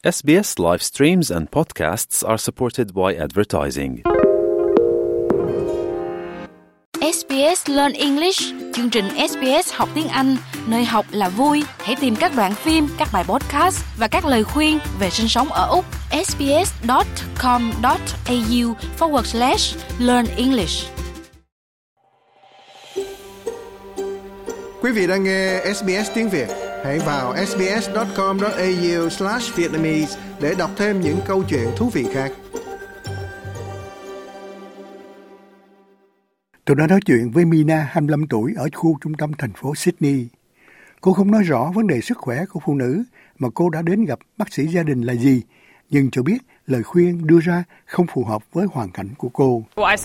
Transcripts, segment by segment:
SBS live streams and podcasts are supported by advertising. SBS Learn English, chương trình SBS học tiếng Anh, nơi học là vui. Hãy tìm các đoạn phim, các bài podcast và các lời khuyên về sinh sống ở Úc. sbs.com.au/learn English. Quý vị đang nghe SBS tiếng Việt. Hãy vào sbs.com.au/Vietnamese để đọc thêm những câu chuyện thú vị khác. Tôi đã nói chuyện với Mina, 25 tuổi, ở khu trung tâm thành phố Sydney. Cô không nói rõ vấn đề sức khỏe của phụ nữ mà cô đã đến gặp bác sĩ gia đình là gì, nhưng cho biết lời khuyên đưa ra không phù hợp với hoàn cảnh của cô.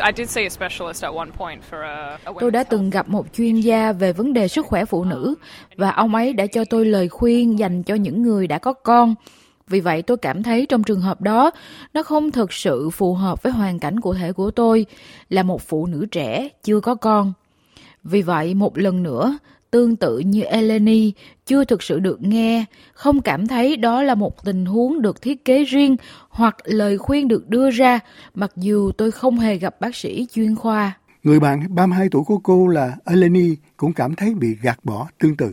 Tôi đã từng gặp một chuyên gia về vấn đề sức khỏe phụ nữ và ông ấy đã cho tôi lời khuyên dành cho những người đã có con. Vì vậy tôi cảm thấy trong trường hợp đó, nó không thực sự phù hợp với hoàn cảnh cụ thể của tôi là một phụ nữ trẻ chưa có con. Vì vậy một lần nữa, tương tự như Eleni, chưa thực sự được nghe, không cảm thấy đó là một tình huống được thiết kế riêng hoặc lời khuyên được đưa ra, mặc dù tôi không hề gặp bác sĩ chuyên khoa. Người bạn 32 tuổi của cô là Eleni cũng cảm thấy bị gạt bỏ tương tự.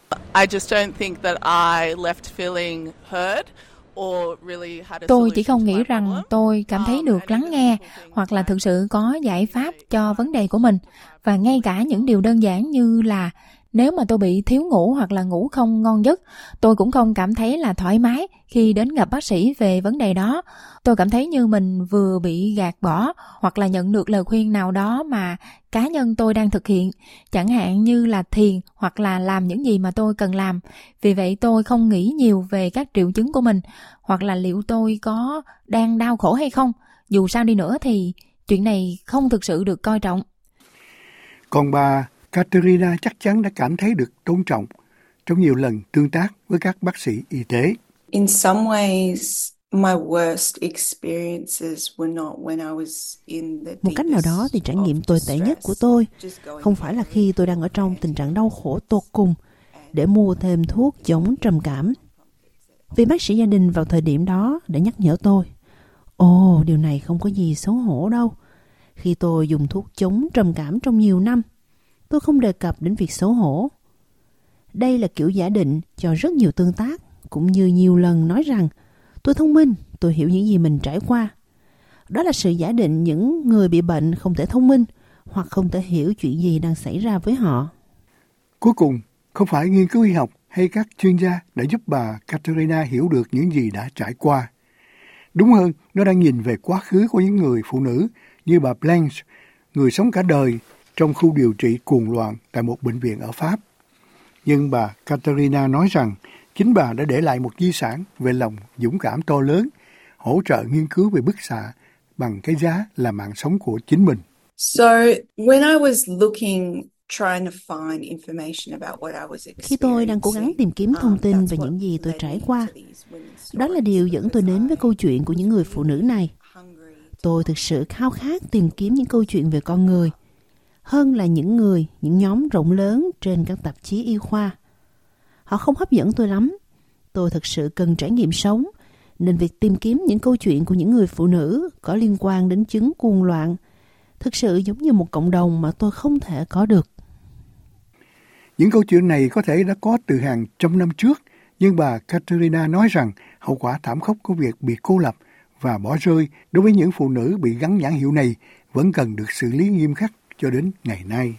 Tôi chỉ không nghĩ rằng tôi cảm thấy được lắng nghe hoặc là thực sự có giải pháp cho vấn đề của mình. Và ngay cả những điều đơn giản như là nếu mà tôi bị thiếu ngủ hoặc là ngủ không ngon giấc, tôi cũng không cảm thấy là thoải mái khi đến gặp bác sĩ về vấn đề đó. Tôi cảm thấy như mình vừa bị gạt bỏ hoặc là nhận được lời khuyên nào đó mà cá nhân tôi đang thực hiện, chẳng hạn như là thiền hoặc là làm những gì mà tôi cần làm. Vì vậy tôi không nghĩ nhiều về các triệu chứng của mình hoặc là liệu tôi có đang đau khổ hay không. Dù sao đi nữa thì chuyện này không thực sự được coi trọng. Còn bà Katerina chắc chắn đã cảm thấy được tôn trọng trong nhiều lần tương tác với các bác sĩ y tế. In some ways, my worst experiences were not when I was in the Một cách nào đó thì trải nghiệm tồi tệ nhất của tôi không phải là khi tôi đang ở trong tình trạng đau khổ tột cùng để mua thêm thuốc chống trầm cảm. Vì bác sĩ gia đình vào thời điểm đó đã nhắc nhở tôi, điều này không có gì xấu hổ đâu. Khi tôi dùng thuốc chống trầm cảm trong nhiều năm, tôi không đề cập đến việc xấu hổ. Đây là kiểu giả định cho rất nhiều tương tác, cũng như nhiều lần nói rằng tôi thông minh, tôi hiểu những gì mình trải qua. Đó là sự giả định những người bị bệnh không thể thông minh hoặc không thể hiểu chuyện gì đang xảy ra với họ. Cuối cùng, không phải nghiên cứu y học hay các chuyên gia đã giúp bà Katerina hiểu được những gì đã trải qua. Đúng hơn, nó đang nhìn về quá khứ của những người phụ nữ như bà Blanche, người sống cả đời trong khu điều trị cuồng loạn tại một bệnh viện ở Pháp. Nhưng bà Katerina nói rằng chính bà đã để lại một di sản về lòng dũng cảm to lớn, hỗ trợ nghiên cứu về bức xạ bằng cái giá là mạng sống của chính mình. Khi tôi đang cố gắng tìm kiếm thông tin về những gì tôi trải qua, đó là điều dẫn tôi đến với câu chuyện của những người phụ nữ này. Tôi thực sự khao khát tìm kiếm những câu chuyện về con người, hơn là những nhóm rộng lớn trên các tạp chí y khoa. Họ không hấp dẫn tôi lắm. Tôi thực sự cần trải nghiệm sống, nên việc tìm kiếm những câu chuyện của những người phụ nữ có liên quan đến chứng cuồng loạn thực sự giống như một cộng đồng mà tôi không thể có được. Những câu chuyện này có thể đã có từ hàng trăm năm trước, nhưng bà Katerina nói rằng hậu quả thảm khốc của việc bị cô lập và bỏ rơi đối với những phụ nữ bị gắn nhãn hiệu này vẫn cần được xử lý nghiêm khắc cho đến ngày nay.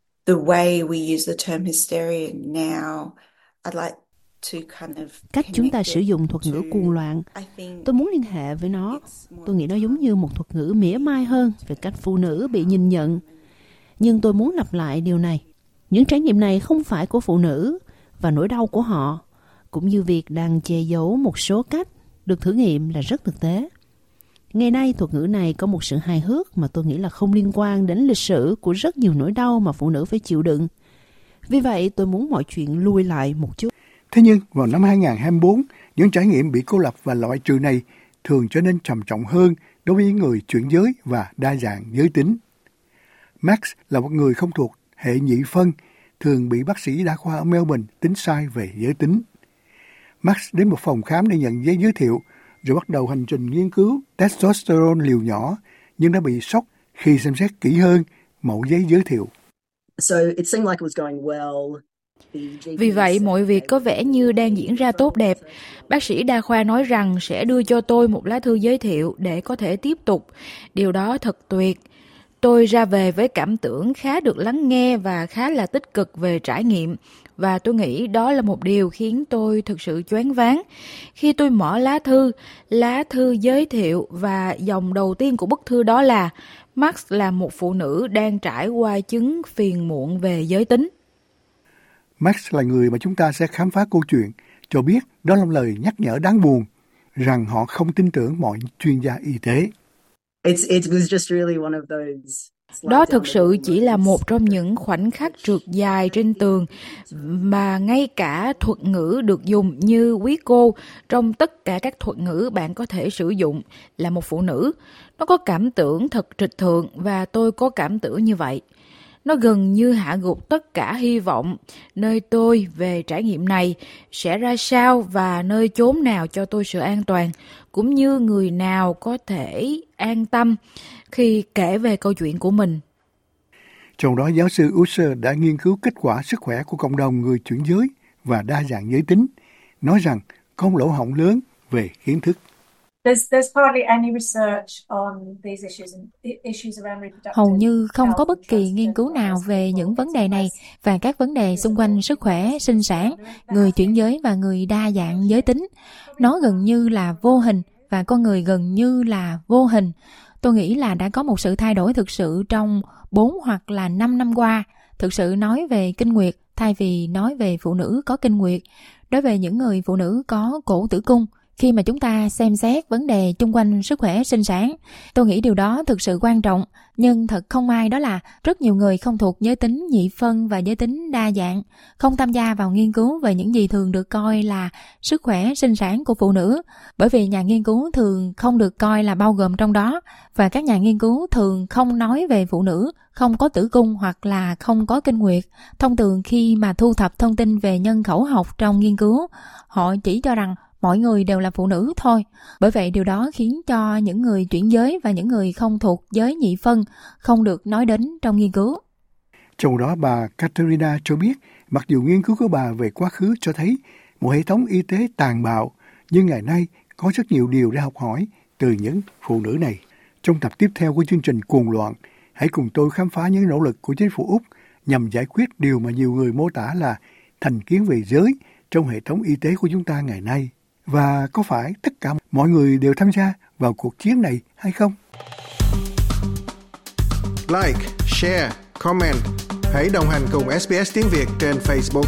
Cách chúng ta sử dụng thuật ngữ cuồng loạn, tôi muốn liên hệ với nó. Tôi nghĩ nó giống như một thuật ngữ mỉa mai hơn về cách phụ nữ bị nhìn nhận. Nhưng tôi muốn lặp lại điều này. Những trải nghiệm này không phải của phụ nữ và nỗi đau của họ, cũng như việc đang che giấu một số cách được thử nghiệm là rất thực tế. Ngày nay thuật ngữ này có một sự hài hước mà tôi nghĩ là không liên quan đến lịch sử của rất nhiều nỗi đau mà phụ nữ phải chịu đựng. Vì vậy tôi muốn mọi chuyện lùi lại một chút. Thế nhưng vào năm 2024, những trải nghiệm bị cô lập và loại trừ này thường trở nên trầm trọng hơn đối với những người chuyển giới và đa dạng giới tính. Max là một người không thuộc hệ nhị phân, thường bị bác sĩ đa khoa ở Melbourne tính sai về giới tính. Max đến một phòng khám để nhận giấy giới thiệu, rồi bắt đầu hành trình nghiên cứu testosterone liều nhỏ, nhưng đã bị sốc khi xem xét kỹ hơn mẫu giấy giới thiệu. Vì vậy, mọi việc có vẻ như đang diễn ra tốt đẹp. Bác sĩ đa khoa nói rằng sẽ đưa cho tôi một lá thư giới thiệu để có thể tiếp tục. Điều đó thật tuyệt. Tôi ra về với cảm tưởng khá được lắng nghe và khá là tích cực về trải nghiệm. Và tôi nghĩ đó là một điều khiến tôi thực sự choáng váng. Khi tôi mở lá thư giới thiệu và dòng đầu tiên của bức thư đó là Max là một phụ nữ đang trải qua chứng phiền muộn về giới tính. Max là người mà chúng ta sẽ khám phá câu chuyện, cho biết đó là lời nhắc nhở đáng buồn rằng họ không tin tưởng mọi chuyên gia y tế. Đó thực sự chỉ là một trong những khoảnh khắc trượt dài trên tường mà ngay cả thuật ngữ được dùng như quý cô trong tất cả các thuật ngữ bạn có thể sử dụng là một phụ nữ. Nó có cảm tưởng thật trịch thượng và tôi có cảm tưởng như vậy. Nó gần như hạ gục tất cả hy vọng nơi tôi về trải nghiệm này sẽ ra sao và nơi chốn nào cho tôi sự an toàn, cũng như người nào có thể an tâm khi kể về câu chuyện của mình. Trong đó, giáo sư Usher đã nghiên cứu kết quả sức khỏe của cộng đồng người chuyển giới và đa dạng giới tính, nói rằng có một lỗ hổng lớn về kiến thức. Hầu như không có bất kỳ nghiên cứu nào về những vấn đề này và các vấn đề xung quanh sức khỏe, sinh sản, người chuyển giới và người đa dạng giới tính. Nó gần như là vô hình và con người gần như là vô hình. Tôi nghĩ là đã có một sự thay đổi thực sự trong 4 hoặc là 5 năm qua, thực sự nói về kinh nguyệt thay vì nói về phụ nữ có kinh nguyệt. Đối với những người phụ nữ có cổ tử cung, khi mà chúng ta xem xét vấn đề chung quanh sức khỏe sinh sản, tôi nghĩ điều đó thực sự quan trọng. Nhưng thật không may đó là rất nhiều người không thuộc giới tính nhị phân và giới tính đa dạng, không tham gia vào nghiên cứu về những gì thường được coi là sức khỏe sinh sản của phụ nữ, bởi vì nhà nghiên cứu thường không được coi là bao gồm trong đó, và các nhà nghiên cứu thường không nói về phụ nữ không có tử cung hoặc là không có kinh nguyệt. Thông thường khi mà thu thập thông tin về nhân khẩu học trong nghiên cứu, họ chỉ cho rằng mọi người đều là phụ nữ thôi. Bởi vậy điều đó khiến cho những người chuyển giới và những người không thuộc giới nhị phân không được nói đến trong nghiên cứu. Trong đó, bà Katerina cho biết, mặc dù nghiên cứu của bà về quá khứ cho thấy một hệ thống y tế tàn bạo, nhưng ngày nay có rất nhiều điều để học hỏi từ những phụ nữ này. Trong tập tiếp theo của chương trình Cuồng loạn, hãy cùng tôi khám phá những nỗ lực của chính phủ Úc nhằm giải quyết điều mà nhiều người mô tả là thành kiến về giới trong hệ thống y tế của chúng ta ngày nay. Và có phải tất cả mọi người đều tham gia vào cuộc chiến này hay không? Like, share, comment. Hãy đồng hành cùng SBS tiếng Việt trên Facebook.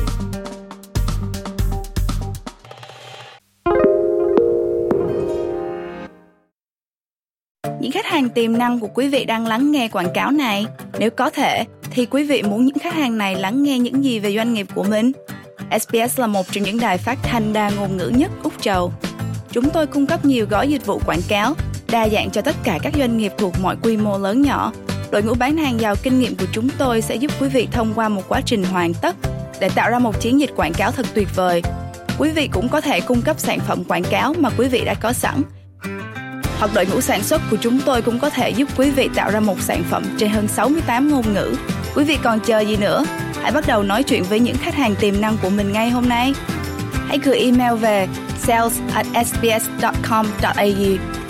Những khách hàng tiềm năng của quý vị đang lắng nghe quảng cáo này. Nếu có thể, thì quý vị muốn những khách hàng này lắng nghe những gì về doanh nghiệp của mình? SBS là một trong những đài phát thanh đa ngôn ngữ nhất Úc Châu. Chúng tôi cung cấp nhiều gói dịch vụ quảng cáo, đa dạng cho tất cả các doanh nghiệp thuộc mọi quy mô lớn nhỏ. Đội ngũ bán hàng giàu kinh nghiệm của chúng tôi sẽ giúp quý vị thông qua một quá trình hoàn tất để tạo ra một chiến dịch quảng cáo thật tuyệt vời. Quý vị cũng có thể cung cấp sản phẩm quảng cáo mà quý vị đã có sẵn. Hoặc đội ngũ sản xuất của chúng tôi cũng có thể giúp quý vị tạo ra một sản phẩm trên hơn 68 ngôn ngữ. Quý vị còn chờ gì nữa? Hãy bắt đầu nói chuyện với những khách hàng tiềm năng của mình ngay hôm nay. Hãy gửi email về sales@sbs.com.au